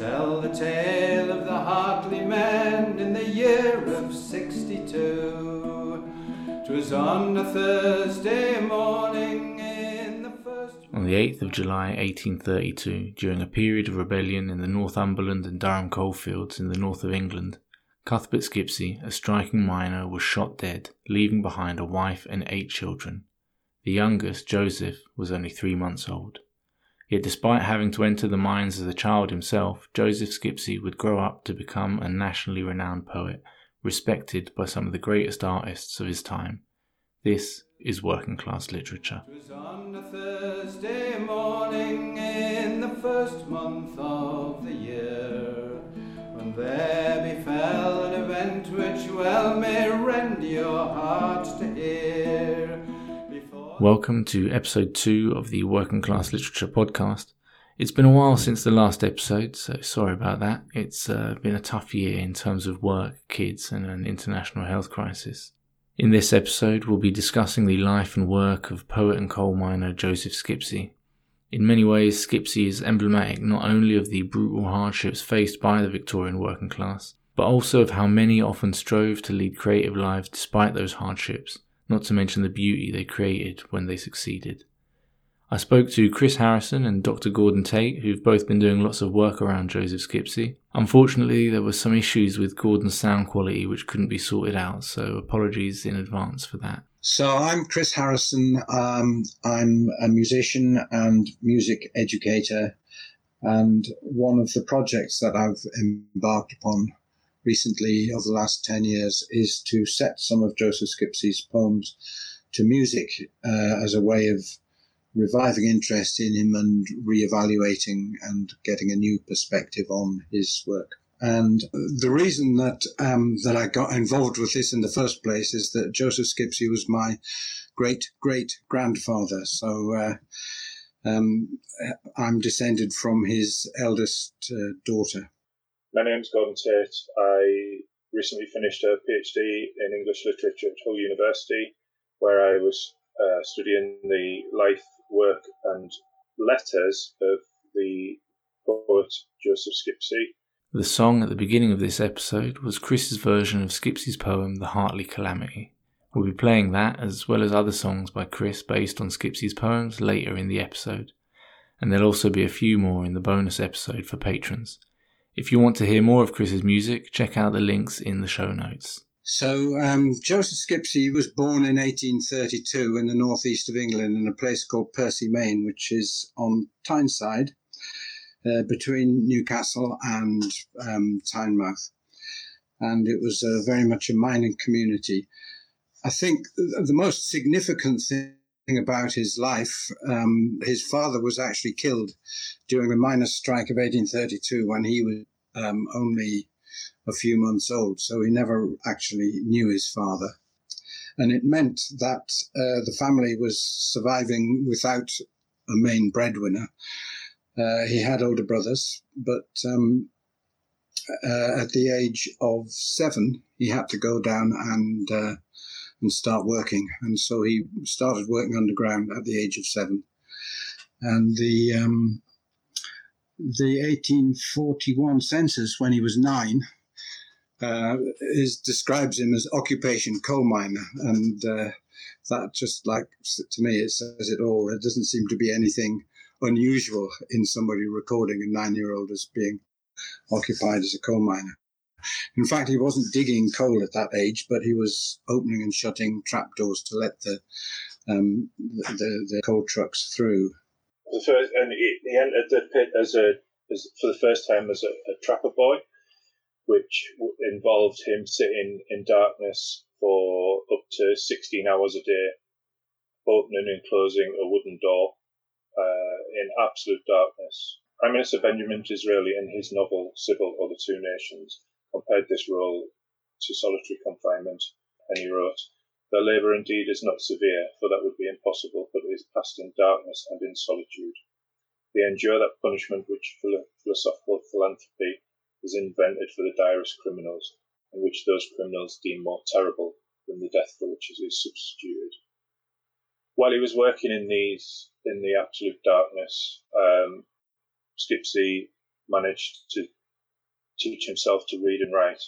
tell the tale of the Hartley men in the year of 62. 'Twas on a Thursday morning in the first... On the 8th of July 1832, during a period of rebellion in the Northumberland and Durham coalfields in the north of England, Cuthbert Skipsey, a striking miner, was shot dead, leaving behind a wife and 8 children. The youngest, Joseph, was only 3 months old. Yet despite having to enter the mines as a child himself, Joseph Skipsey would grow up to become a nationally renowned poet, respected by some of the greatest artists of his time. This is working class literature. It was on a Thursday morning in the first month of the year, when there befell an event which well may rend your heart to hear. Welcome to episode 2 of the Working Class Literature podcast. It's been a while since the last episode, so sorry about that. It's been a tough year in terms of work, kids, and an international health crisis. In this episode, we'll be discussing the life and work of poet and coal miner Joseph Skipsey. In many ways, Skipsey is emblematic not only of the brutal hardships faced by the Victorian working class, but also of how many often strove to lead creative lives despite those hardships, not to mention the beauty they created when they succeeded. I spoke to Chris Harrison and Dr. Gordon Tate, who've both been doing lots of work around Joseph Skipsey. Unfortunately, there were some issues with Gordon's sound quality which couldn't be sorted out, so apologies in advance for that. So I'm Chris Harrison. I'm a musician and music educator, and one of the projects that I've embarked upon recently over the last 10 years is to set some of Joseph Skipsey's poems to music as a way of reviving interest in him and reevaluating and getting a new perspective on his work. And the reason that I got involved with this in the first place is that Joseph Skipsey was my great-great-grandfather. So I'm descended from his eldest daughter. My name's Gordon Tate. I recently finished a PhD in English literature at Hull University, where I was studying the life, work and letters of the poet Joseph Skipsey. The song at the beginning of this episode was Chris's version of Skipsey's poem The Hartley Calamity. We'll be playing that as well as other songs by Chris based on Skipsey's poems later in the episode. And there'll also be a few more in the bonus episode for patrons. If you want to hear more of Chris's music, check out the links in the show notes. So Joseph Skipsey was born in 1832 in the northeast of England in a place called Percy Main, which is on Tyneside, between Newcastle and Tynemouth. And it was very much a mining community. I think the most significant thing about his life, his father was actually killed during the miners' strike of 1832 when he was only a few months old, so he never actually knew his father. And it meant that the family was surviving without a main breadwinner. He had older brothers, but at the age of 7, he had to go down and start working. And so he started working underground at the age of 7. And the 1841 census, when he was 9, describes him as occupation coal miner. And that just, like, to me, it says it all. There doesn't seem to be anything unusual in somebody recording a 9-year-old as being occupied as a coal miner. In fact, he wasn't digging coal at that age, but he was opening and shutting trapdoors to let the coal trucks through. He entered the pit for the first time as a trapper boy, which involved him sitting in darkness for up to 16 hours a day, opening and closing a wooden door in absolute darkness. Prime Minister Benjamin Disraeli, in his novel Sybil or the Two Nations, compared this role to solitary confinement, and he wrote, "Their labour indeed is not severe, for that would be impossible, but it is passed in darkness and in solitude. They endure that punishment which philosophical philanthropy is invented for the direst criminals, and which those criminals deem more terrible than the death for which it is substituted." While he was working in the absolute darkness, Skipsey managed to teach himself to read and write?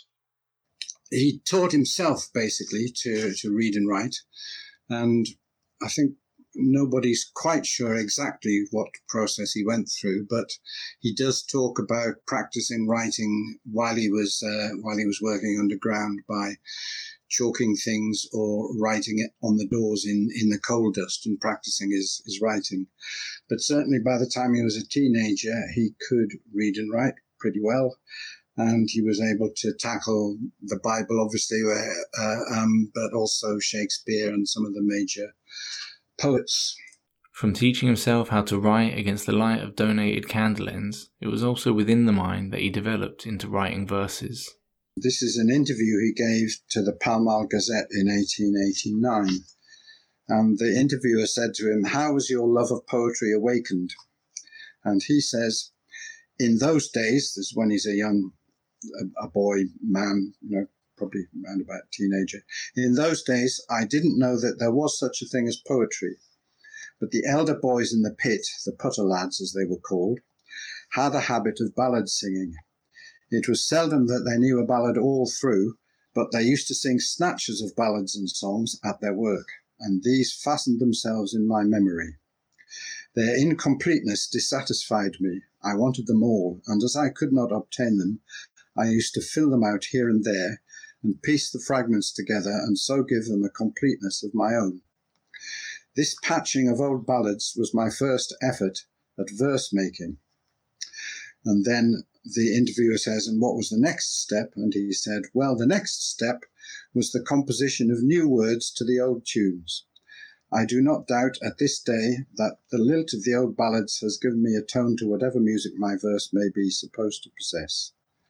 He taught himself basically to read and write, and I think nobody's quite sure exactly what process he went through, but he does talk about practicing writing while he was working underground by chalking things or writing it on the doors in the coal dust and practicing his writing. But certainly by the time he was a teenager, he could read and write pretty well. And he was able to tackle the Bible, obviously, but also Shakespeare and some of the major poets. From teaching himself how to write against the light of donated candle ends, it was also within the mind that he developed into writing verses. This is an interview he gave to the Pall Mall Gazette in 1889. And the interviewer said to him, "How was your love of poetry awakened?" And he says, "In those days," this is when he's a boy, man, probably around about teenager. "In those days, I didn't know that there was such a thing as poetry. But the elder boys in the pit, the putter lads as they were called, had a habit of ballad singing. It was seldom that they knew a ballad all through, but they used to sing snatches of ballads and songs at their work, and these fastened themselves in my memory. Their incompleteness dissatisfied me. I wanted them all, and as I could not obtain them, I used to fill them out here and there, and piece the fragments together, and so give them a completeness of my own. This patching of old ballads was my first effort at verse-making." And then the interviewer says, "And what was the next step?" And he said, "Well, the next step was the composition of new words to the old tunes. I do not doubt at this day that the lilt of the old ballads has given me a tone to whatever music my verse may be supposed to possess."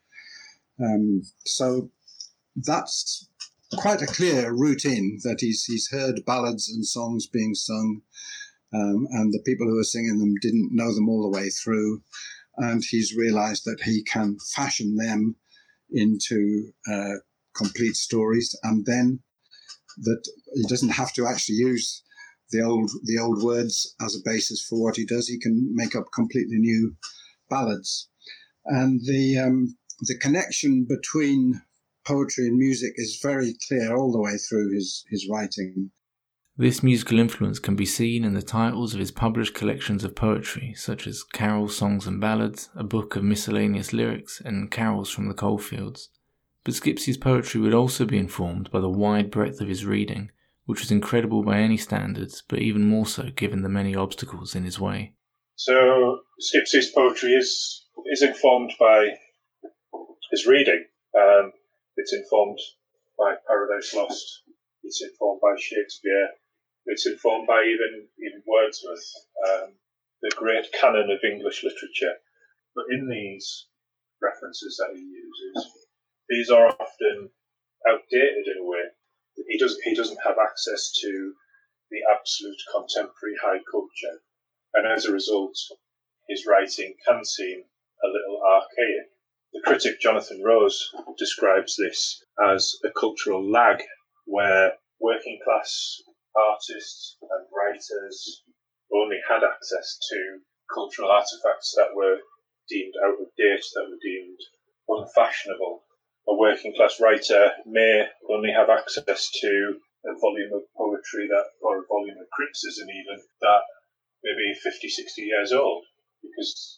So that's quite a clear route in, that he's heard ballads and songs being sung, and the people who are singing them didn't know them all the way through. And he's realized that he can fashion them into complete stories, and then that he doesn't have to actually use the old words as a basis for what he does. He can make up completely new ballads. And the connection between poetry and music is very clear all the way through his writing. This musical influence can be seen in the titles of his published collections of poetry, such as Carols, Songs and Ballads, a book of miscellaneous lyrics, and Carols from the Coalfields. But Skipsey's poetry would also be informed by the wide breadth of his reading, which was incredible by any standards, but even more so given the many obstacles in his way. So Skipsey's poetry is informed by his reading. It's informed by Paradise Lost. It's informed by Shakespeare. It's informed by even Wordsworth, the great canon of English literature. But in these references that he uses, these are often outdated in a way. He doesn't have access to the absolute contemporary high culture, and as a result, his writing can seem a little archaic. The critic Jonathan Rose describes this as a cultural lag, where working class artists and writers only had access to cultural artefacts that were deemed out of date, that were deemed unfashionable. A working class writer may only have access to a volume of poetry or a volume of criticism even, that may be 50, 60 years old, because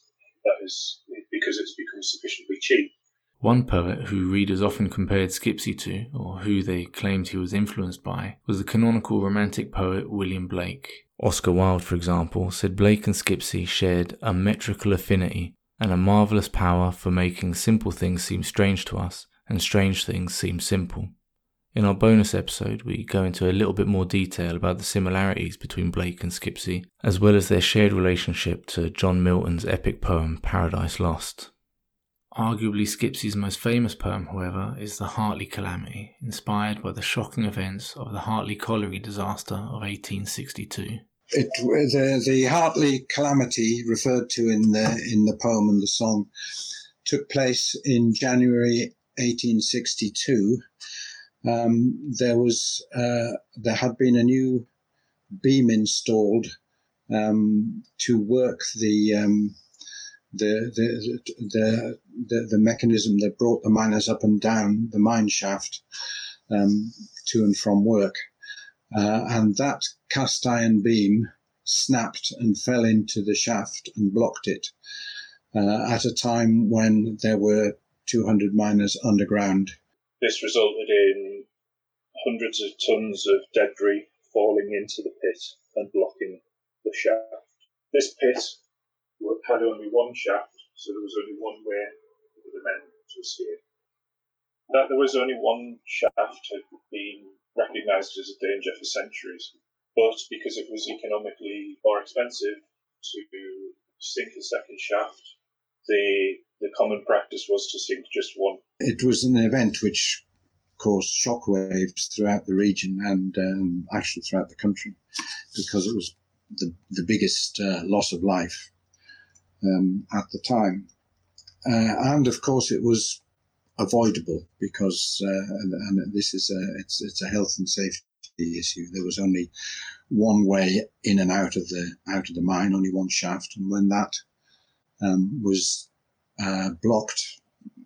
it's become sufficiently cheap. One poet who readers often compared Skipsey to, or who they claimed he was influenced by, was the canonical romantic poet William Blake. Oscar Wilde, for example, said Blake and Skipsey shared a metrical affinity and a marvellous power for making simple things seem strange to us and strange things seem simple. In our bonus episode, we go into a little bit more detail about the similarities between Blake and Skipsey, as well as their shared relationship to John Milton's epic poem Paradise Lost. Arguably Skipsey's most famous poem, however, is The Hartley Calamity, inspired by the shocking events of the Hartley Colliery disaster of 1862. The Hartley Calamity, referred to in the poem and the song, took place in January 1862. There had been a new beam installed to work the the mechanism that brought the miners up and down the mine shaft to and from work. And that cast iron beam snapped and fell into the shaft and blocked it at a time when there were 200 miners underground. This resulted in hundreds of tons of debris falling into the pit and blocking the shaft. This pit had only one shaft, so there was only one way for the men to escape. That there was only one shaft had been recognised as a danger for centuries, but because it was economically more expensive to sink a second shaft, the common practice was to sink just one. It was an event which caused shockwaves throughout the region and actually throughout the country, because it was the biggest loss of life at the time. And of course it was avoidable because, and this is it's a health and safety issue. There was only one way in and out of the mine, only one shaft, and when that was blocked,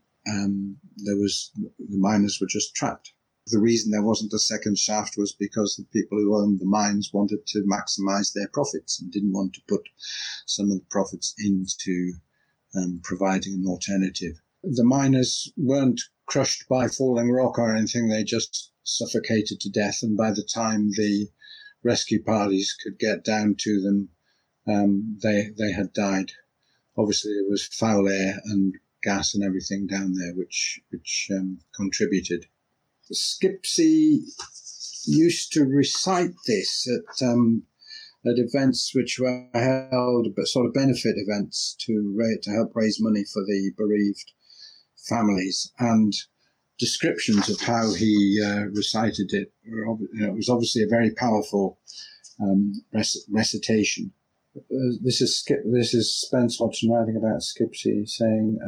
the miners were just trapped. The reason there wasn't a second shaft was because the people who owned the mines wanted to maximize their profits and didn't want to put some of the profits into providing an alternative. The miners weren't crushed by falling rock or anything, they just suffocated to death, and by the time the rescue parties could get down to them, they had died. Obviously there was foul air and gas and everything down there which contributed. Skipsey used to recite this at events which were held, sort of benefit events to help raise money for the bereaved families, and descriptions of how he recited it. It was obviously a very powerful recitation. This is Spence Hodgson writing about Skipsey, saying,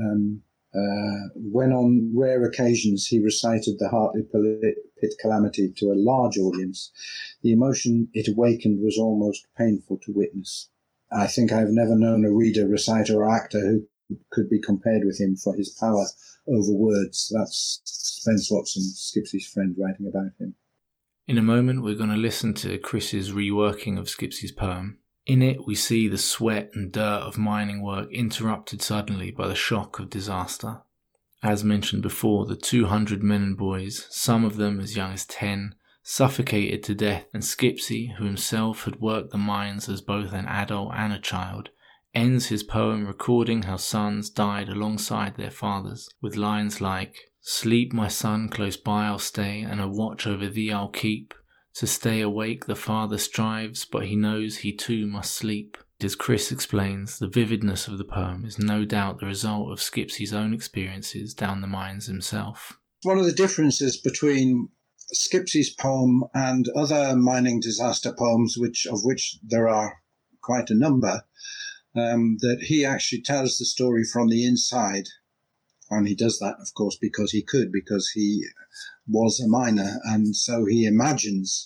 when on rare occasions he recited the Hartley Pit calamity to a large audience, the emotion it awakened was almost painful to witness. I think I've never known a reader, reciter or actor who could be compared with him for his power over words. That's Spence Watson, Skipsey's friend, writing about him. In a moment we're going to listen to Chris's reworking of Skipsey's poem. In it, we see the sweat and dirt of mining work interrupted suddenly by the shock of disaster. As mentioned before, the 200 men and boys, some of them as young as 10, suffocated to death, and Skipsey, who himself had worked the mines as both an adult and a child, ends his poem recording how sons died alongside their fathers, with lines like, "Sleep, my son, close by I'll stay, and a watch over thee I'll keep. To stay awake the father strives, but he knows he too must sleep." As Chris explains, the vividness of the poem is no doubt the result of Skipsey's own experiences down the mines himself. One of the differences between Skipsey's poem and other mining disaster poems, of which there are quite a number, that he actually tells the story from the inside. And he does that, of course, because he was a miner, and so he imagines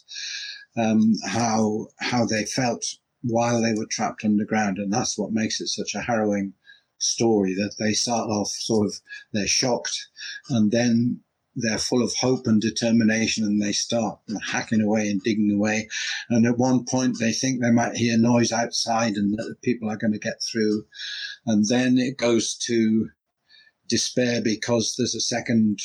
how they felt while they were trapped underground, and that's what makes it such a harrowing story. That they start off they're shocked, and then they're full of hope and determination, and they start hacking away and digging away. And at one point, they think they might hear noise outside, and that the people are going to get through, and then it goes to despair because there's a second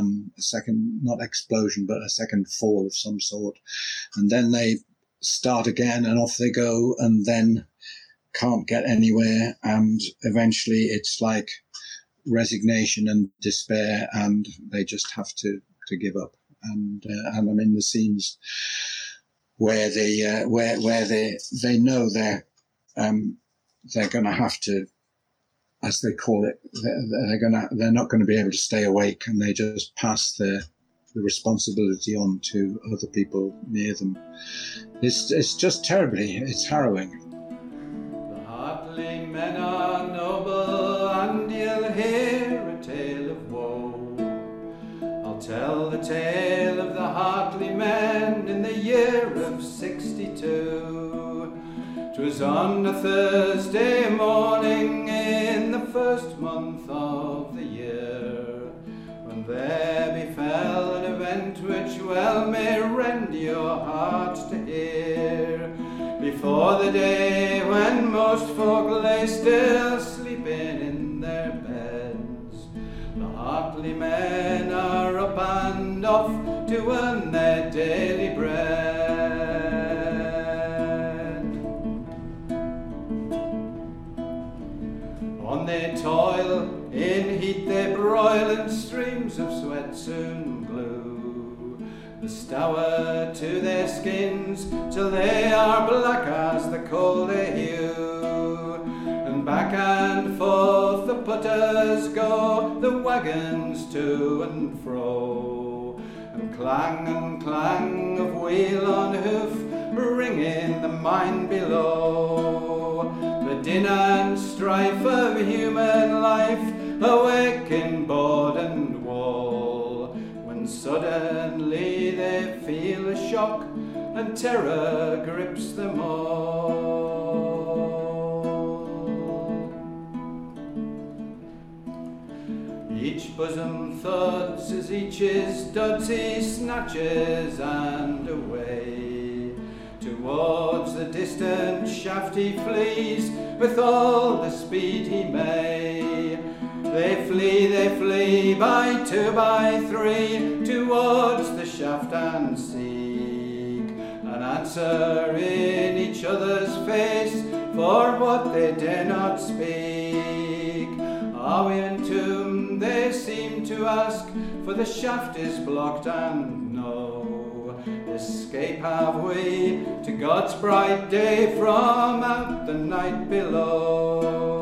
not explosion but a second fall of some sort, and then they start again and off they go, and then can't get anywhere, and eventually it's like resignation and despair, and they just have to give up. And I'm in the scenes where they know they're going to have to, as they call it, they're not going to be able to stay awake, and they just pass the responsibility on to other people near them. It's just it's harrowing. The Hartley men are noble, and you'll hear a tale of woe. I'll tell the tale of the Hartley men in the year of 62. 'Twas on a Thursday morning in the first month of the year, when there befell an event which well may rend your heart to hear. Before the day when most folk lay still sleeping in their beds, the Hartley men are up and off to earn their daily bread. On they toil, in heat they broil, and streams of sweat soon glue the stour to their skins, till they are black as the coal they hew. And back and forth the putters go, the wagons to and fro, and clang of wheel on hoof ring in the mine below. The din and strife of human life awake in board and wall, when suddenly they feel a shock and terror grips them all. Each bosom thuds as each is duds, he snatches and away. Towards the distant shaft he flees with all the speed he may. They flee by two, by three, towards the shaft and seek an answer in each other's face for what they dare not speak. Are we entombed, they seem to ask, for the shaft is blocked and no escape have we to God's bright day from out the night below.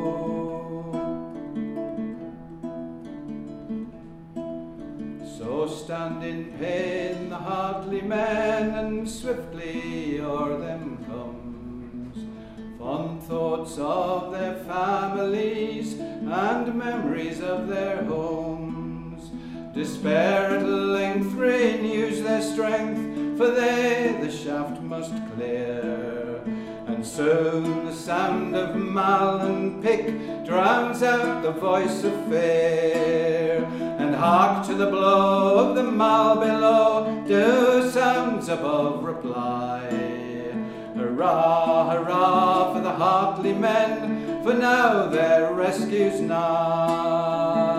So stand in pain the Hartley men, and swiftly o'er them comes fond thoughts of their families and memories of their homes. Despair at length renews their strength, for they the shaft must clear, and soon the sound of mal and pick drowns out the voice of fear. And hark to the blow of the mal below, do sounds above reply. Hurrah, hurrah for the Hartley men, for now their rescue's nigh.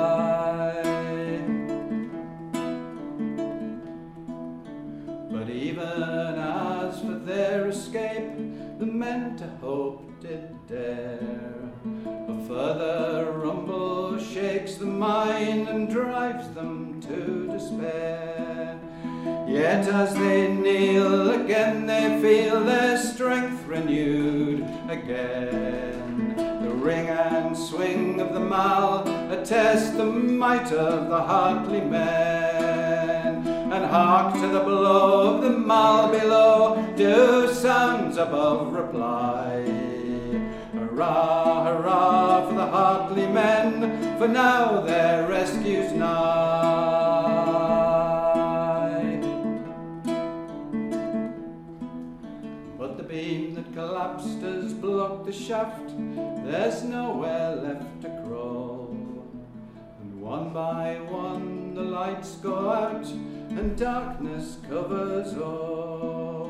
But even as for their escape, the men to hope did dare. A further rumble shakes the mind and drives them to despair. Yet as they kneel again, they feel their strength renewed again. The ring and swing of the mal attest the might of the Hartley men. And hark to the blow of the mal below, do sounds above reply. Hurrah, hurrah for the Hartley men, for now their rescue's nigh. But the beam that collapsed has blocked the shaft, there's nowhere left to crawl. And one by one the lights go out, and darkness covers all.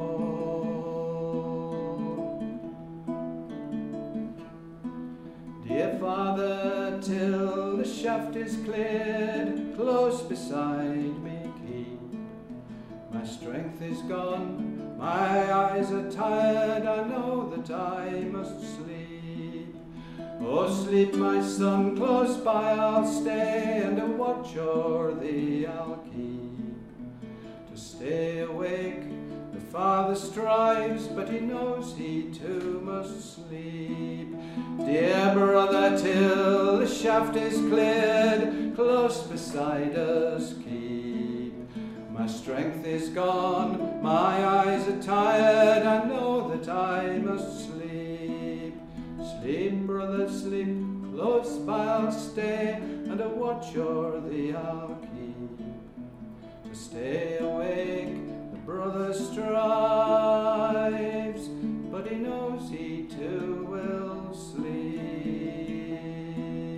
Dear Father, till the shaft is cleared, close beside me keep. My strength is gone, my eyes are tired, I know that I must sleep. Oh, sleep, my son, close by I'll stay, and a watch o'er thee I'll keep. To stay awake, the father strives, but he knows he too must sleep. Dear brother, till the shaft is cleared, close beside us keep. My strength is gone, my eyes are tired, I know that I must sleep. Sleep, brother, sleep, close by I'll stay, and a watch o'er thee I'll keep. To stay awake, the brother strives, but he knows he too will sleep.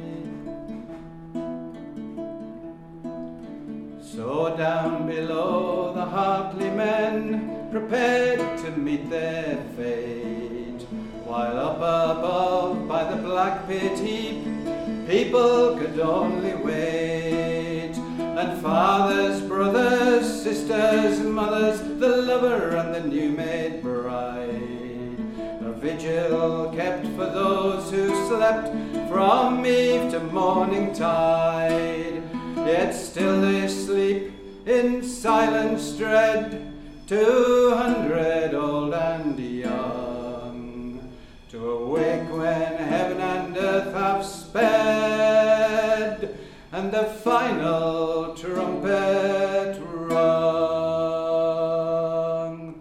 though down below the Hartley men prepared to meet their fate, while up above by the black pit heap people could only wait. And fathers, brothers, sisters, mothers, the lover and the new-made bride, a vigil kept for those who slept from eve to morning tide. Yet still they sleep in silence dread, 200 old and young, to awake when heaven and earth have sped, and the final trumpet rung.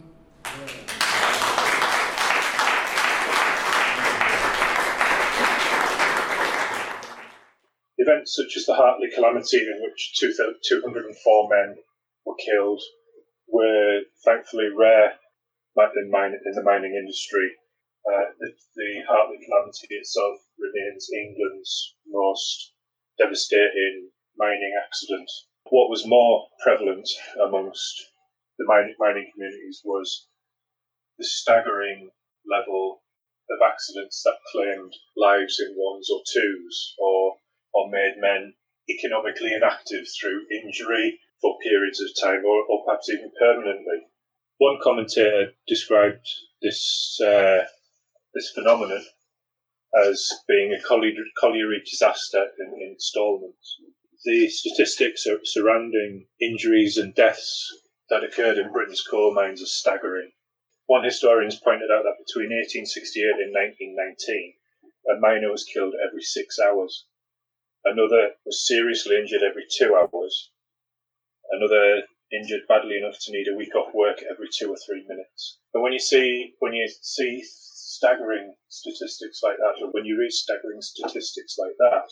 Events such as the Hartley calamity, in which 204 men were killed, were thankfully rare in the mining industry. The Hartley calamity itself remains England's most devastating mining accident. What was more prevalent amongst the mining communities was the staggering level of accidents that claimed lives in ones or twos, or made men economically inactive through injury for periods of time, or perhaps even permanently. One commentator described this phenomenon as being a colliery disaster in instalments. The statistics surrounding injuries and deaths that occurred in Britain's coal mines are staggering. One historian has pointed out that between 1868 and 1919, a miner was killed every 6 hours. Another was seriously injured every 2 hours. Another injured badly enough to need a week off work every 2 or 3 minutes. But when you see staggering statistics like that, or when you read staggering statistics like that,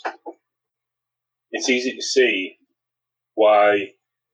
it's easy to see why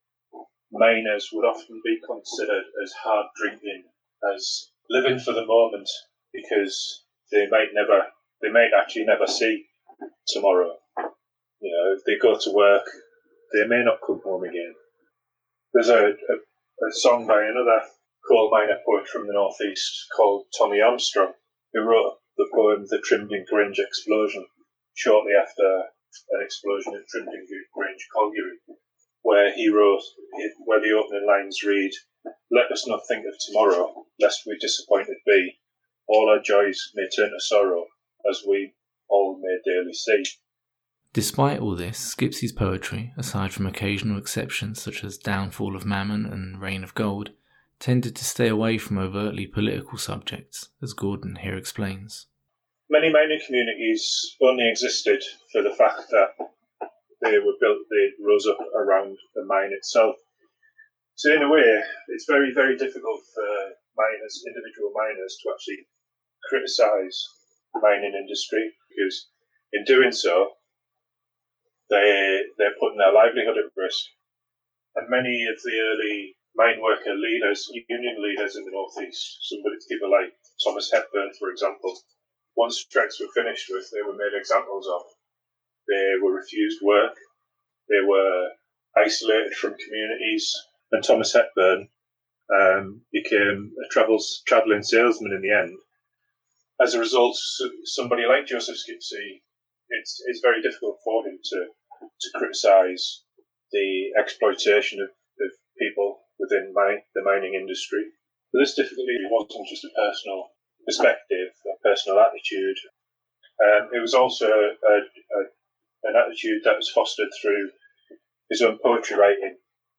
miners would often be considered as hard drinking, as living for the moment, because they might actually never see tomorrow. You know, if they go to work, they may not come home again. There's a song by another coal miner poet from the northeast called Tommy Armstrong, who wrote the poem The Trimding Grange Explosion shortly after an explosion at Trimding Grange colliery, where the opening lines read, "Let us not think of tomorrow, lest we disappointed be. All our joys may turn to sorrow, as we all may daily see." Despite all this, Skipsey's poetry, aside from occasional exceptions such as Downfall of Mammon and Reign of Gold, tended to stay away from overtly political subjects, as Gordon here explains. Many mining communities only existed for the fact that they rose up around the mine itself. So in a way, it's very, very difficult for individual miners, to actually criticise the mining industry, because in doing so, they're putting their livelihood at risk. And many of the early mine worker leaders, union leaders in the northeast, people like Thomas Hepburn, for example, once strikes were finished with, they were made examples of. They were refused work, they were isolated from communities, and Thomas Hepburn became a travelling salesman in the end. As a result, somebody like Joseph Skipsey, it's very difficult for him to criticise the exploitation of people within the mining industry. But this difficulty wasn't just a personal perspective, a personal attitude. It was also an attitude that was fostered through his own poetry writing.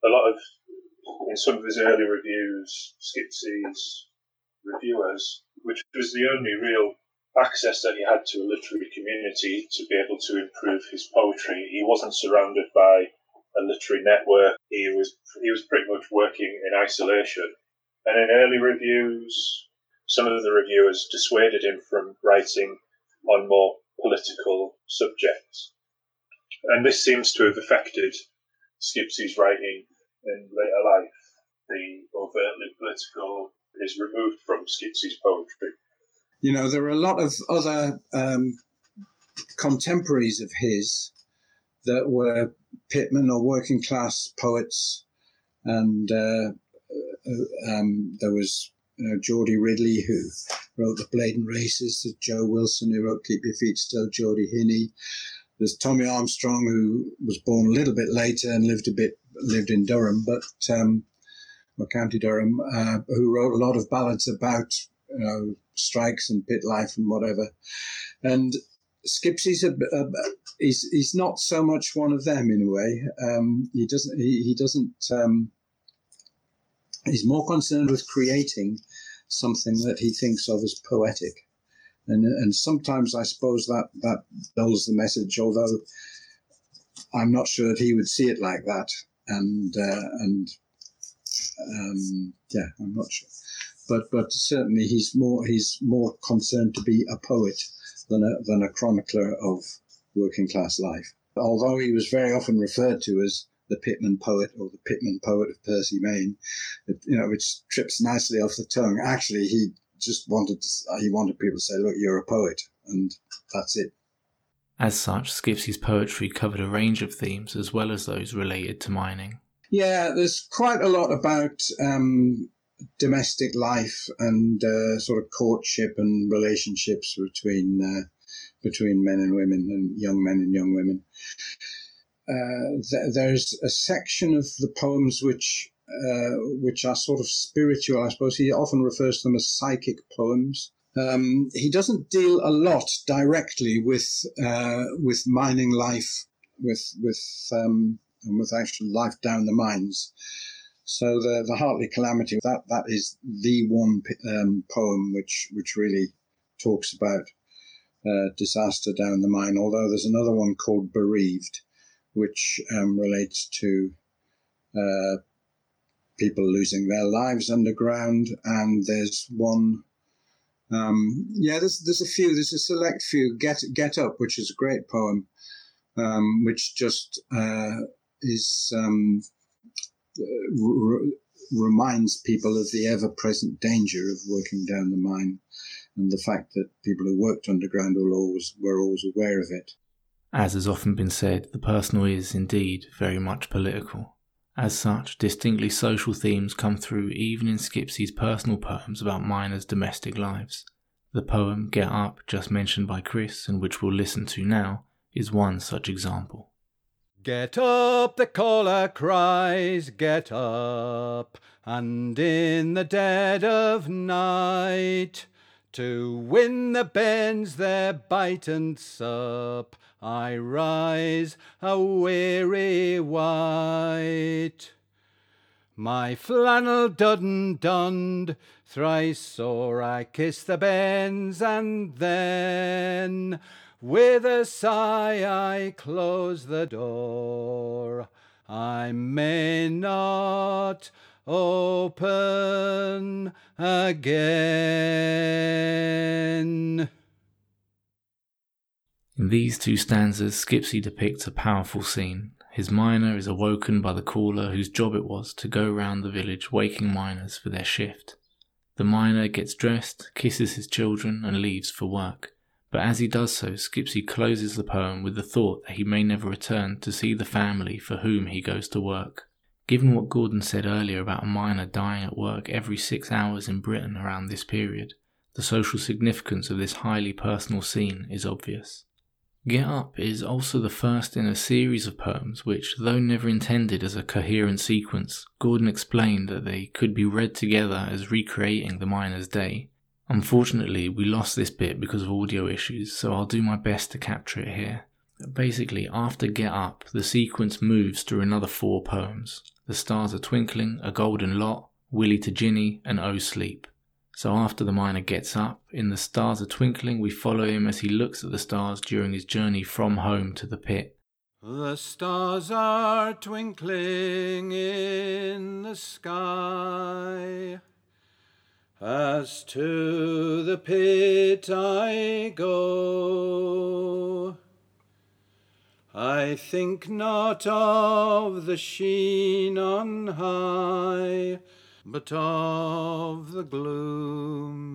In some of his early reviews, Skipsey's reviewers, which was the only real access that he had to a literary community to be able to improve his poetry. He wasn't surrounded by a literary network. He was pretty much working in isolation. And in early reviews, some of the reviewers dissuaded him from writing on more political subjects. And this seems to have affected Skipsey's writing in later life. The overtly political is removed from Skipsey's poetry. You know, there are a lot of other contemporaries of his that were pitmen or working class poets, and there was Geordie Ridley, who wrote The Bladen Races. There's Joe Wilson, who wrote Keep Your Feet Still. Geordie Hinney. There's Tommy Armstrong, who was born a little bit later and lived in Durham, or County Durham, who wrote a lot of ballads about strikes and pit life and whatever. And Skipsy's he's not so much one of them in a way. He doesn't. He's more concerned with creating something that he thinks of as poetic, and sometimes I suppose that dulls the message. Although I'm not sure that he would see it like that, and I'm not sure. But certainly he's more concerned to be a poet than a chronicler of working class life. Although he was very often referred to as the pitman poet or the pitman poet of Percy Main, which trips nicely off the tongue. Actually, he just wanted people to say, "Look, you're a poet," and that's it. As such, Skipsy's poetry covered a range of themes as well as those related to mining. Yeah, there's quite a lot about domestic life and sort of courtship and relationships between men and women and young men and young women. There's a section of the poems which are sort of spiritual, I suppose. He often refers to them as psychic poems. He doesn't deal a lot directly with mining life, and with actual life down the mines. So the Hartley Calamity, that is the one poem which really talks about disaster down the mine. Although there's another one called Bereaved, which relates to people losing their lives underground. And there's one, there's a few. There's a select few. Get Up, which is a great poem, which just is reminds people of the ever-present danger of working down the mine, and the fact that people who worked underground were always aware of it. As has often been said, the personal is indeed very much political. As such, distinctly social themes come through even in Skipsy's personal poems about miners' domestic lives. The poem Get Up, just mentioned by Chris, and which we'll listen to now, is one such example. Get up, the caller cries, get up, and in the dead of night, to win the bends their bite and sup, I rise a weary wight. My flannel donned, thrice sore I kiss the bends, and then with a sigh I close the door. I may not open again. In these two stanzas, Skipsy depicts a powerful scene. His miner is awoken by the caller whose job it was to go round the village waking miners for their shift. The miner gets dressed, kisses his children, and leaves for work. But as he does so, Skipsy closes the poem with the thought that he may never return to see the family for whom he goes to work. Given what Gordon said earlier about a miner dying at work every 6 hours in Britain around this period, the social significance of this highly personal scene is obvious. Get Up is also the first in a series of poems which, though never intended as a coherent sequence, Gordon explained that they could be read together as recreating the miner's day. Unfortunately, we lost this bit because of audio issues, so I'll do my best to capture it here. Basically, after Get Up, the sequence moves through another 4 poems. The Stars Are Twinkling, A Golden Lot, Willie to Ginny, and Oh Sleep. So after the miner gets up, in The Stars Are Twinkling we follow him as he looks at the stars during his journey from home to the pit. The stars are twinkling in the sky, as to the pit I go. I think not of the sheen on high, but of the gloom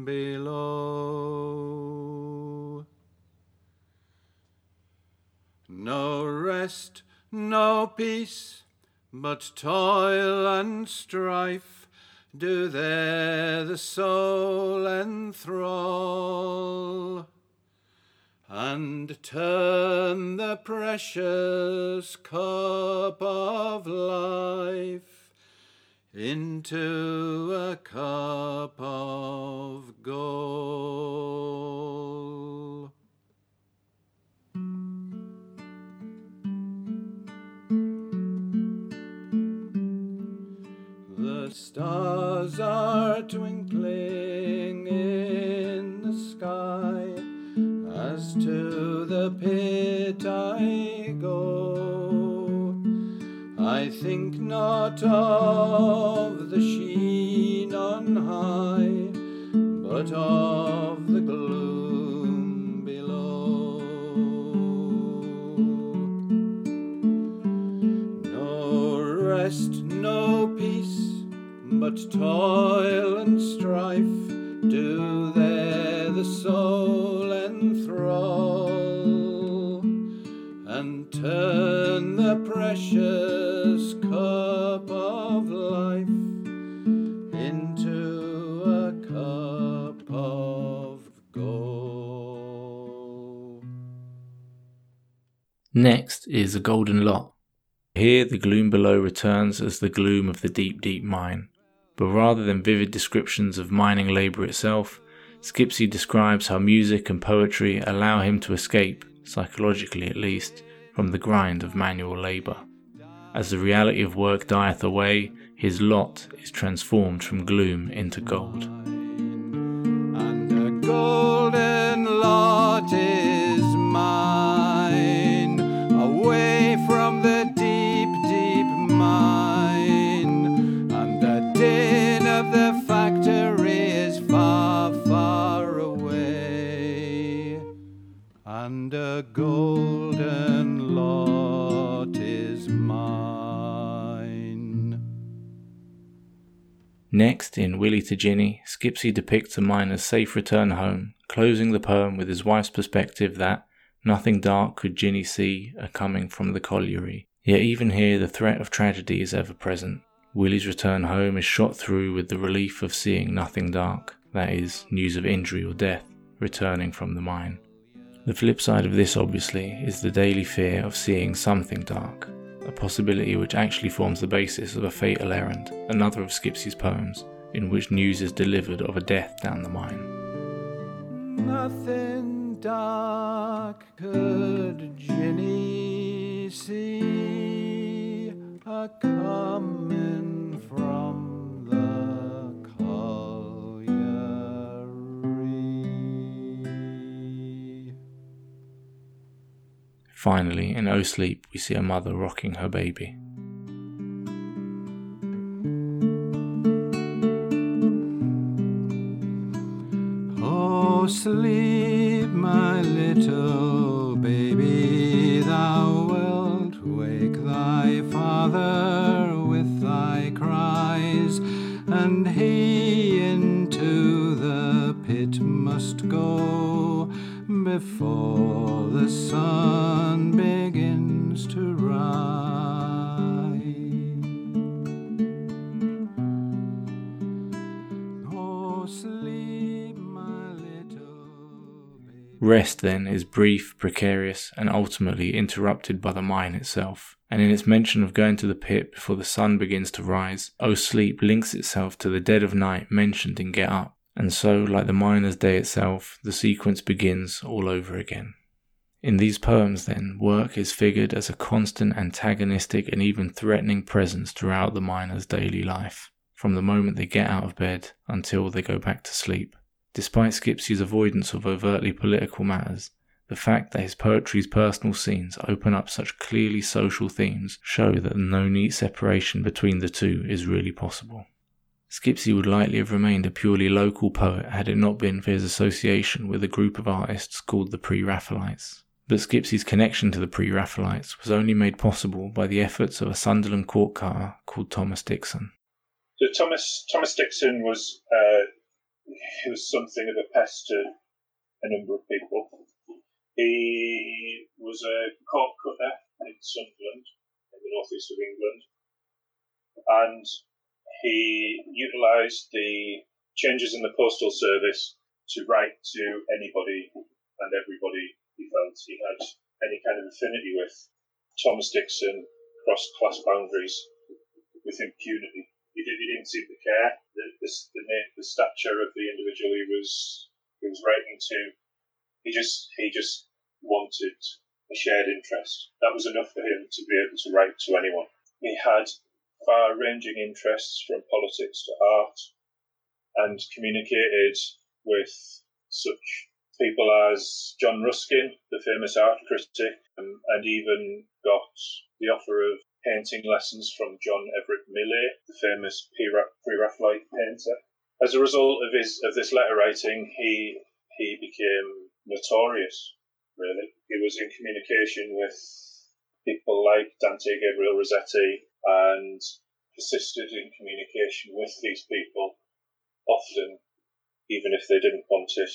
below. No rest, no peace, but toil and strife do there the soul enthrall, and turn the precious cup of life into a cup of gold. The stars are twinkling in the sky, as to the pit I go. I think not of the sheen on high, but of the gloom below. No rest, no peace, but toil and strife do there the soul enthrall, and turn the precious cup of life into a cup of gold. Next is A Golden Lot. Here the gloom below returns as the gloom of the deep, deep mine. But rather than vivid descriptions of mining labour itself, Skipsey describes how music and poetry allow him to escape, psychologically at least, from the grind of manual labour. As the reality of work dieth away, his lot is transformed from gloom into gold. And a golden lot is mine, away from the deep, deep mine, and the din of the factory is far, far away, and a golden lot is mine. Next, in Willie to Ginny, Skipsey depicts a miner's safe return home, closing the poem with his wife's perspective that nothing dark could Ginny see a-coming from the colliery. Yet even here the threat of tragedy is ever present. Willie's return home is shot through with the relief of seeing nothing dark, that is, news of injury or death, returning from the mine. The flip side of this, obviously, is the daily fear of seeing something dark, a possibility which actually forms the basis of A Fatal Errand, another of Skipsey's poems, in which news is delivered of a death down the mine. Nothing dark could Ginny see a-coming from the colliery. Finally, in O Sleep, we see a mother rocking her baby. Oh, sleep, my little baby, thou wilt wake thy father with thy cries, and he into the pit must go before the sun begins to rise. Oh, sleep, my little baby. Rest, then, is brief, precarious, and ultimately interrupted by the mine itself. And in its mention of going to the pit before the sun begins to rise, O Sleep links itself to the dead of night mentioned in Get Up. And so, like the miner's day itself, the sequence begins all over again. In these poems, then, work is figured as a constant antagonistic and even threatening presence throughout the miner's daily life, from the moment they get out of bed until they go back to sleep. Despite Skipsey's avoidance of overtly political matters, the fact that his poetry's personal scenes open up such clearly social themes show that no neat separation between the two is really possible. Skipsey would likely have remained a purely local poet had it not been for his association with a group of artists called the Pre-Raphaelites. But Skipsey's connection to the Pre-Raphaelites was only made possible by the efforts of a Sunderland court carter called Thomas Dixon. So Thomas Dixon was he was something of a pest to a number of people. He was a cork cutter in Sunderland, and he utilised the changes in the postal service to write to anybody and everybody he felt he had any kind of affinity with. Thomas Dixon crossed class boundaries with impunity. He didn't seem to care. The stature of the individual he was writing to, he just wanted a shared interest. That was enough for him to be able to write to anyone. He had far-ranging interests from politics to art, and communicated with such people as John Ruskin, the famous art critic, and even got the offer of painting lessons from John Everett Millais, the famous Pre-Raphaelite painter. As a result of this letter writing, he became notorious, really. He was in communication with people like Dante Gabriel Rossetti and persisted in communication with these people, often even if they didn't want it.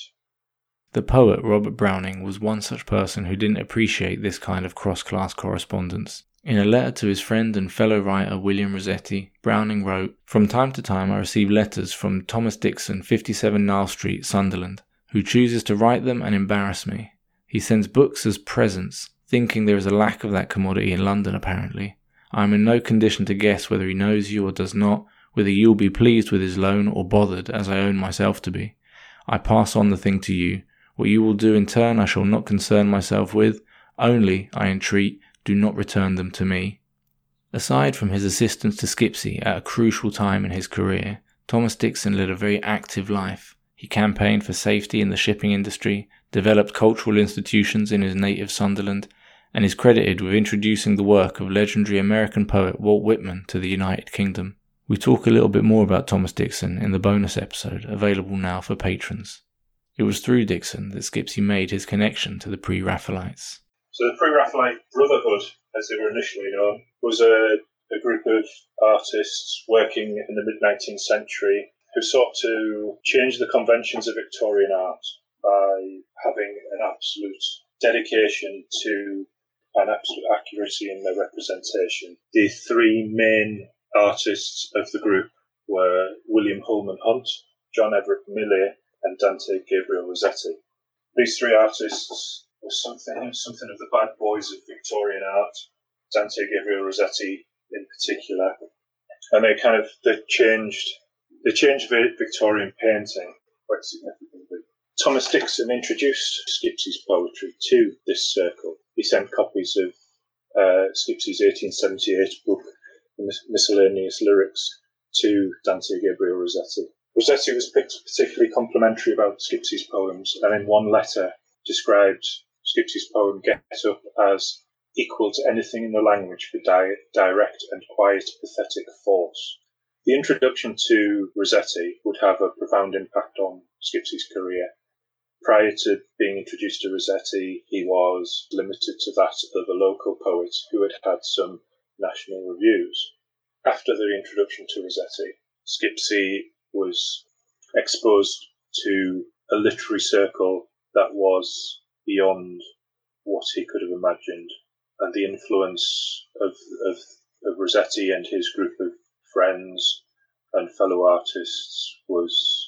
The poet Robert Browning was one such person who didn't appreciate this kind of cross-class correspondence. In a letter to his friend and fellow writer William Rossetti, Browning wrote, "From time to time I receive letters from Thomas Dixon, 57 Nile Street, Sunderland, who chooses to write them and embarrass me. He sends books as presents, thinking there is a lack of that commodity in London apparently. I am in no condition to guess whether he knows you or does not, whether you will be pleased with his loan or bothered, as I own myself to be. I pass on the thing to you. What you will do in turn I shall not concern myself with, only, I entreat, do not return them to me." Aside from his assistance to Skipsey at a crucial time in his career, Thomas Dixon led a very active life. He campaigned for safety in the shipping industry, developed cultural institutions in his native Sunderland, and is credited with introducing the work of legendary American poet Walt Whitman to the United Kingdom. We talk a little bit more about Thomas Dixon in the bonus episode, available now for patrons. It was through Dixon that Skipsey made his connection to the Pre-Raphaelites. So the Pre-Raphaelite Brotherhood, as they were initially known, was a group of artists working in the mid-19th century who sought to change the conventions of Victorian art by having an absolute dedication to an absolute accuracy in their representation. The three main artists of the group were William Holman Hunt, John Everett Millais, and Dante Gabriel Rossetti. These three artists were something of the bad boys of Victorian art, Dante Gabriel Rossetti in particular, and they changed Victorian painting quite significantly. Thomas Dixon introduced Skipsey's poetry to this circle. He sent copies of Skipsey's 1878 book, Miscellaneous Lyrics, to Dante Gabriel Rossetti. Rossetti was particularly complimentary about Skipsey's poems, and in one letter described Skipsey's poem Get Up as equal to anything in the language for direct and quiet pathetic force. The introduction to Rossetti would have a profound impact on Skipsey's career. Prior to being introduced to Rossetti, he was limited to that of a local poet who had had some national reviews. After the introduction to Rossetti, Skipsey was exposed to a literary circle that was beyond what he could have imagined, and the influence of Rossetti and his group of friends and fellow artists was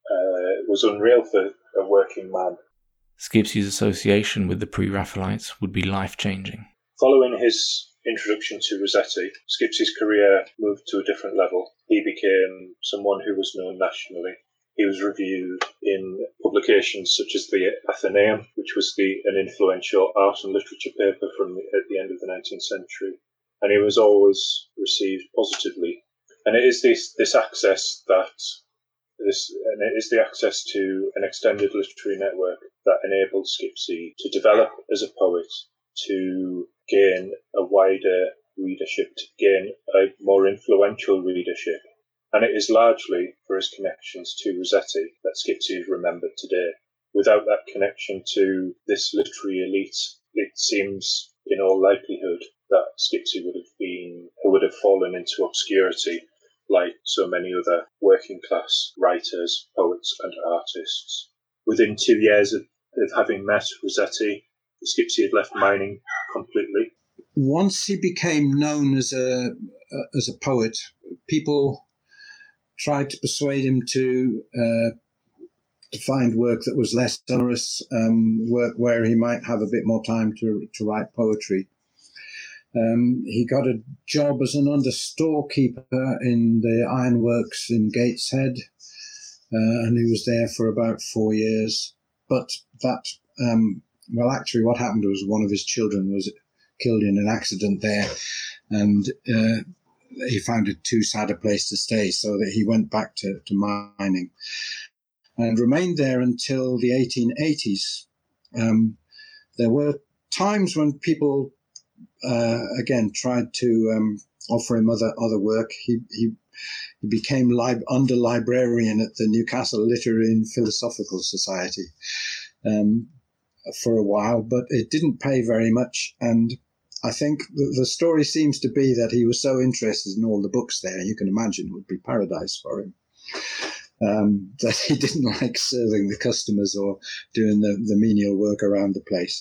unreal for a working man. Skipsey's association with the Pre-Raphaelites would be life-changing. Following his introduction to Rossetti, Skipsey's career moved to a different level. He became someone who was known nationally. He was reviewed in publications such as the Athenaeum, which was an influential art and literature paper at the end of the 19th century, and he was always received positively. And it is this access to an extended literary network that enabled Skipsey to develop as a poet, to gain a wider readership, to gain a more influential readership. And it is largely for his connections to Rossetti that Skipsey is remembered today. Without that connection to this literary elite, it seems in all likelihood that Skipsey would have fallen into obscurity like so many other working class writers, poets and artists. Within 2 years of having met Rossetti, Skipsey had left mining completely. Once he became known as a poet, people tried to persuade him to find work that was less onerous, work where he might have a bit more time to write poetry. He got a job as an under-storekeeper in the ironworks in Gateshead, and he was there for about 4 years. But that, actually what happened was one of his children was killed in an accident there, and he found it too sad a place to stay, so that he went back to mining and remained there until the 1880s. There were times when people, again, tried to offer him other work. He became under-librarian at the Newcastle Literary and Philosophical Society for a while, but it didn't pay very much. And I think the story seems to be that he was so interested in all the books there, you can imagine it would be paradise for him, that he didn't like serving the customers or doing the menial work around the place.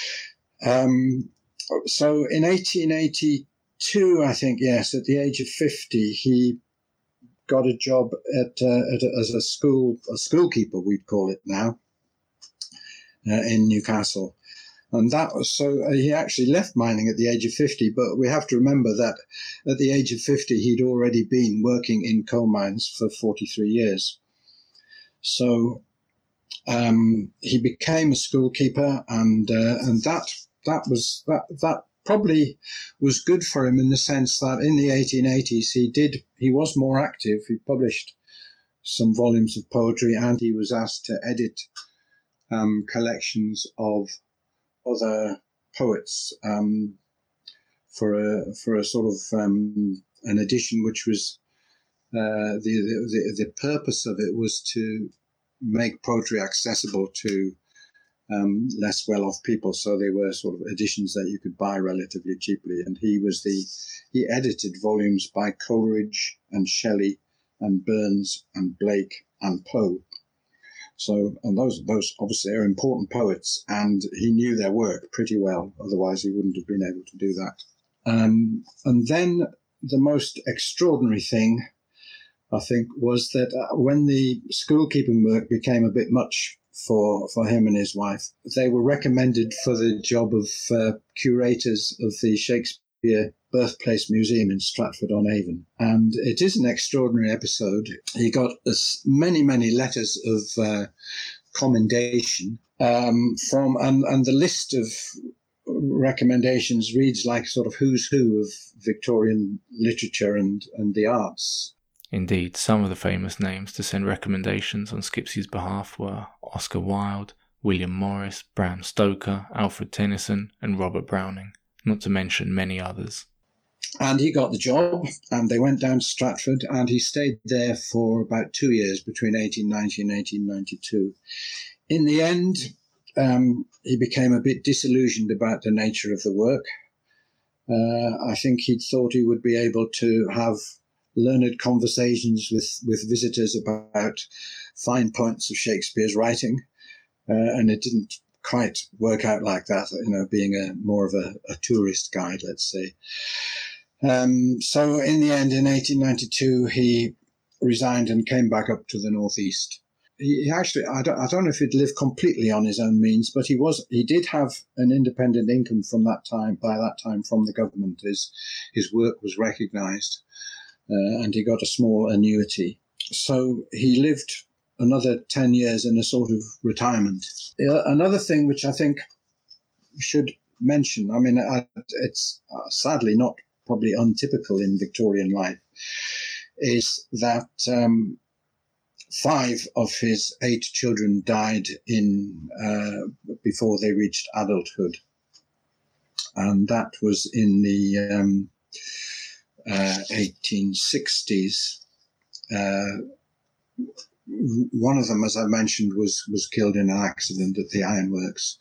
So in 1882, I think, yes, at the age of 50, he got a job as a schoolkeeper, we'd call it now, in Newcastle. And that was so he actually left mining at the age of 50, but we have to remember that at the age of 50, he'd already been working in coal mines for 43 years. So he became a schoolkeeper, and that probably was good for him in the sense that in the 1880s he was more active. He published some volumes of poetry, and he was asked to edit collections of other poets for a sort of an edition which was the purpose of it was to make poetry accessible to less well-off people. So they were sort of editions that you could buy relatively cheaply. And he edited volumes by Coleridge and Shelley and Burns and Blake and Poe. So, and those obviously are important poets, and he knew their work pretty well. Otherwise, he wouldn't have been able to do that. And then the most extraordinary thing, I think, was that when the schoolkeeping work became a bit much for him and his wife, they were recommended for the job of curators of the Shakespeare Birthplace Museum in Stratford-on-Avon. And it is an extraordinary episode. He got many, many letters of commendation from, and the list of recommendations reads like sort of who's who of Victorian literature and the arts. Indeed, some of the famous names to send recommendations on Skipsey's behalf were Oscar Wilde, William Morris, Bram Stoker, Alfred Tennyson, and Robert Browning, not to mention many others. And he got the job, and they went down to Stratford, and he stayed there for about 2 years, between 1890 and 1892. In the end, he became a bit disillusioned about the nature of the work. I think he'd thought he would be able to have learned conversations with visitors about fine points of Shakespeare's writing, and it didn't quite work out like that, being more of a tourist guide, let's say. So in the end, in 1892, he resigned and came back up to the northeast. He actually, I don't know if he'd lived completely on his own means, but he did have an independent income by that time from the government. His work was recognised, and he got a small annuity. So he lived another 10 years in a sort of retirement. Another thing which I think we should mention, it's sadly not probably untypical in Victorian life, is that 5 of his 8 children died before they reached adulthood. And that was in the 1860s. One of them, as I mentioned, was killed in an accident at the ironworks.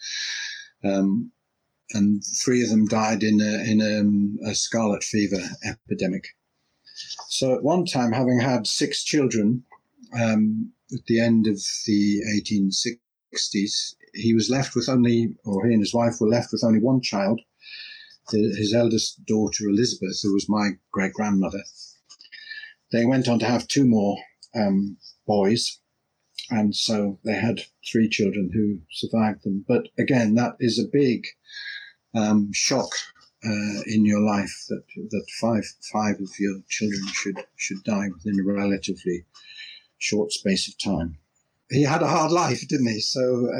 And 3 of them died in a scarlet fever epidemic. So at one time, having had 6 children, at the end of the 1860s, he and his wife were left with only one child, his eldest daughter, Elizabeth, who was my great-grandmother. They went on to have 2 more boys, and so they had 3 children who survived them. But again, that is a big shock in your life that five of your children should die within a relatively short space of time. He had a hard life, didn't he? So,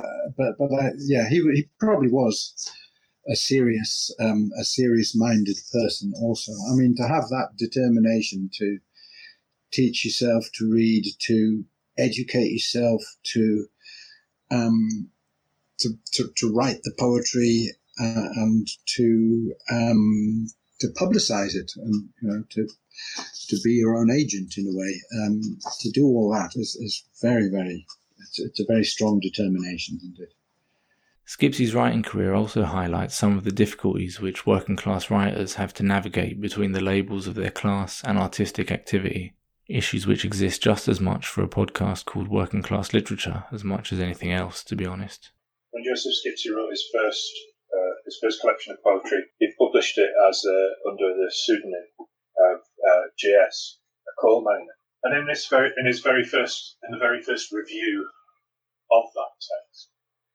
he probably was a serious-minded person also. I mean, to have that determination to teach yourself to read, to educate yourself, to write the poetry, and to publicize it, and to be your own agent in a way. To do all that is very, very. It's a very strong determination, isn't it? Skipsey's writing career also highlights some of the difficulties which working class writers have to navigate between the labels of their class and artistic activity, issues which exist just as much for a podcast called Working Class Literature as much as anything else, to be honest. When Joseph Skipsey wrote his first collection of poetry, he published it as under the pseudonym of J.S., a coal miner. And in the very first review of that text,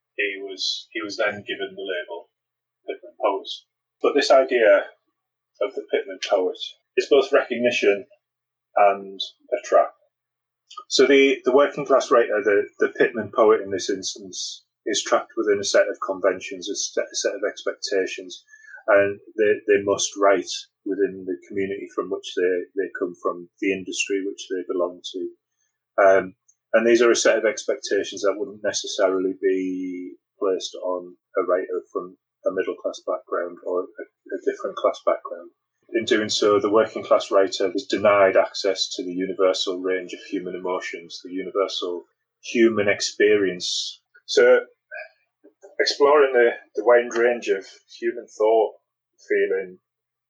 he was then given the label Pitman Poet. But this idea of the Pitman Poet is both recognition and a trap. So the working class writer, the Pitman Poet in this instance, is trapped within a set of conventions, a set of expectations, and they must write within the community from which they come from, the industry which they belong to. And these are a set of expectations that wouldn't necessarily be placed on a writer from a middle-class background or a different class background. In doing so, the working class writer is denied access to the universal range of human emotions, the universal human experience. So, exploring the wide range of human thought, feeling,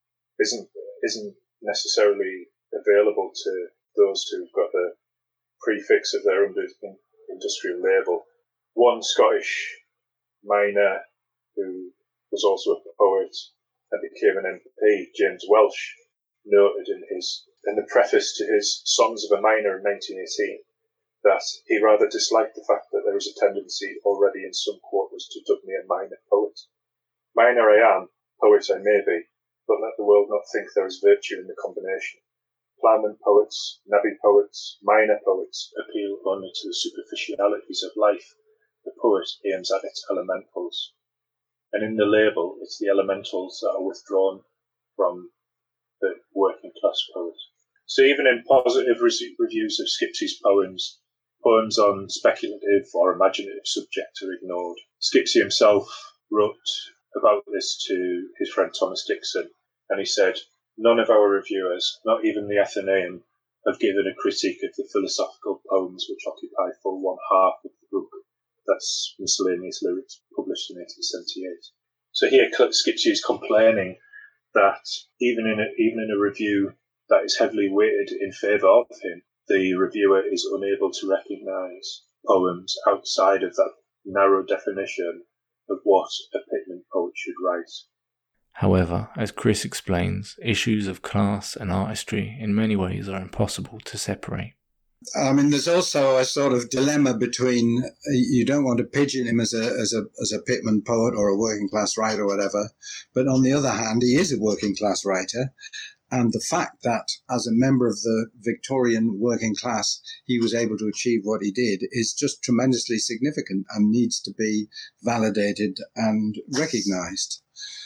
isn't necessarily available to those who've got the prefix of their industrial label. One Scottish miner who was also a poet and became an MP, James Welsh, noted in the preface to his Songs of a Miner in 1918 that he rather disliked the fact that there was a tendency already in some quarters to dub me a minor poet. Miner I am, poet I may be, but let the world not think there is virtue in the combination. Ploughman poets, navvy poets, minor poets appeal only to the superficialities of life. The poet aims at its elementals. And in the label, it's the elementals that are withdrawn from the working class poet. So even in positive reviews of Skipsey's poems on speculative or imaginative subjects are ignored. Skipsey himself wrote about this to his friend Thomas Dixon, and he said, "None of our reviewers, not even the Athenaeum, have given a critique of the philosophical poems which occupy full one half of the book." That's Miscellaneous Lyrics, published in 1878. So here Skipsey is complaining that even in a review that is heavily weighted in favour of him, the reviewer is unable to recognise poems outside of that narrow definition of what a Pitman poet should write. However, as Chris explains, issues of class and artistry in many ways are impossible to separate. I mean, there's also a sort of dilemma between you don't want to pigeon him as a Pitman poet or a working class writer or whatever, but on the other hand, he is a working class writer, and the fact that as a member of the Victorian working class he was able to achieve what he did is just tremendously significant and needs to be validated and recognised.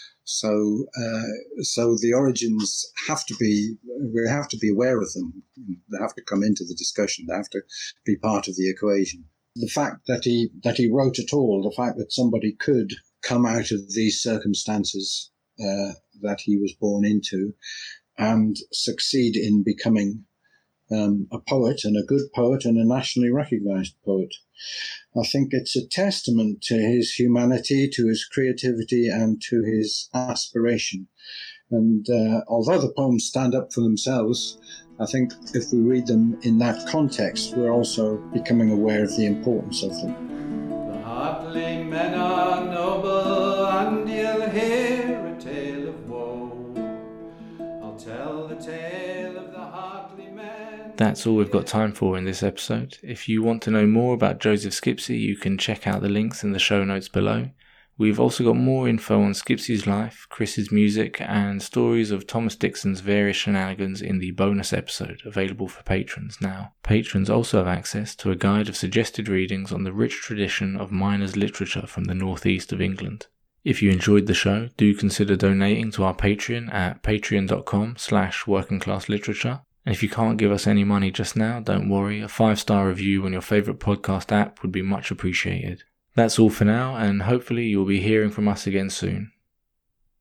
So the origins we have to be aware of them. They have to come into the discussion. They have to be part of the equation. The fact that he wrote at all, the fact that somebody could come out of these circumstances that he was born into and succeed in becoming a poet, and a good poet, and a nationally recognised poet. I think it's a testament to his humanity, to his creativity, and to his aspiration. And although the poems stand up for themselves, I think if we read them in that context, we're also becoming aware of the importance of them. The heartly men are noble, and you'll hear a tale of woe. I'll tell the tale of the heartly men. That's all we've got time for in this episode. If you want to know more about Joseph Skipsey, you can check out the links in the show notes below. We've also got more info on Skipsey's life, Chris's music, and stories of Thomas Dixon's various shenanigans in the bonus episode, available for patrons now. Patrons also have access to a guide of suggested readings on the rich tradition of miners' literature from the northeast of England. If you enjoyed the show, do consider donating to our Patreon at patreon.com/workingclassliterature. And if you can't give us any money just now, don't worry, a 5-star review on your favourite podcast app would be much appreciated. That's all for now, and hopefully you'll be hearing from us again soon.